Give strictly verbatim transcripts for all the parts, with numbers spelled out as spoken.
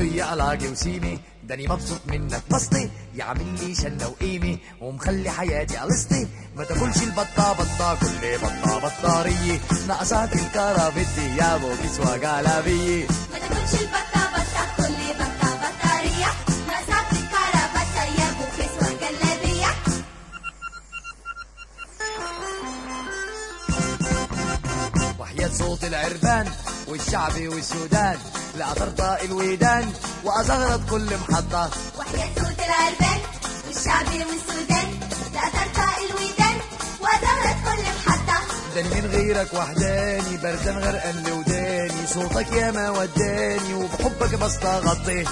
راديوية على جوسيمي، داني مبسوط منك بسطي، يعمل لي شنة وقيمة ومخلي حياتي قلصتي. ما تاكلش البطة بطة كل بطة بطارية، ناقصاك الكرافيتي يا ابو كسوة جلابية. ما تاكلش البطة بطة كل بطة بطارية، ناقصاك الكرافته يا ابو كسوة جلابية. وحياة صوت العربان والشعبي والسودان، لا ترضى الويدان وأزغرط كل محطة. وحياة صوت العربان والشعبي والسودان، لا ترقى الودان وزهرة كل محطة. داني من غيرك وحداني، بردان غرقان لوداني، صوتك يا ما وداني وبحبك بستغطي.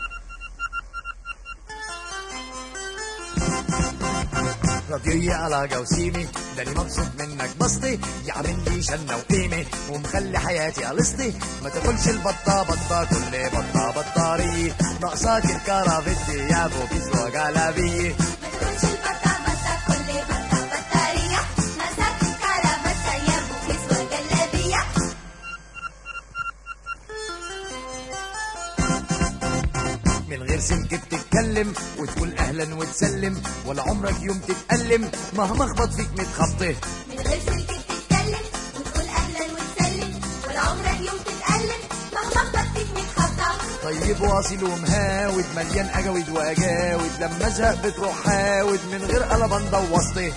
راديوية على جوسيمي، داني مبسوط منك بسطي، يعمل لي شنة وقيمة ومخلي حياتي قلصتي. ما تاكلش البطة بطة كل بطة بطارية، ناقصاك الكرافيتي يا ابو كسوة جلابية. ما تاكلش البطة بطة كل بطة بطارية، ناقصاك الكرافته يا ابو كسوة جلابية. من غير سلك بتتكلم وتقول اهلا وتسلم، ولا عمرك يوم تتألم مهما اخبط فيك متخبطه. من غير سلك بتتكلم وتقول اهلا وتسلم، ولا عمرك يوم تتألم مهما اخبط فيك متخبطة. طيب واصل ومهاود مليان اجاود واجاود، لما ازهق بتروح حاود من غير قلبان وسطي.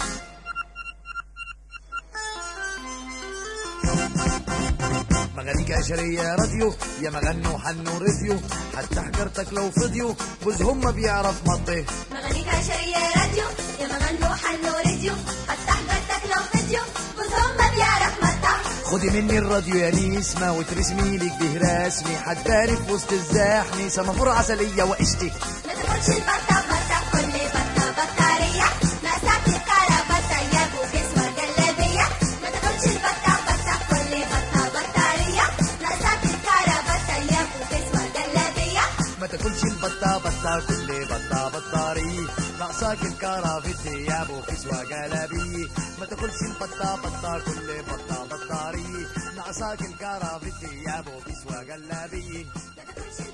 مغانيك عشرية راديو يا مغنوا حنوا راديو، حتى حجرتك لو فضيو جوزهم ما بيعرف مطي. مغانيك عشرية راديو يا مغنوا حلوا راديو، حتى حجرتك لو فيديو جوزهم ما بيعرف مطة. خدي مني الراديو يا نسمة وترسمي لك به رسمي، حتباري في وسط الزحمة سمافور عسلية وقشتي. ما تاكلش البطة بطة كل بطة بطارية، ناقصاك الكرافته يا ابو كسوة جلابية. ما تاكلش البطة بطة كل بطة بطارية، ناقصاك الكرافته يا ابو كسوة جلابية. ما تاكلش البطة بطة كل بطة بطارية، ناقصاك الكرافيتي يا ابو كسوة جلابية. ما تاكلش البطة بطة كل بطة بطارية، ناقصاك الكرافيتي يا ابو كسوة جلابية. ما تاكلش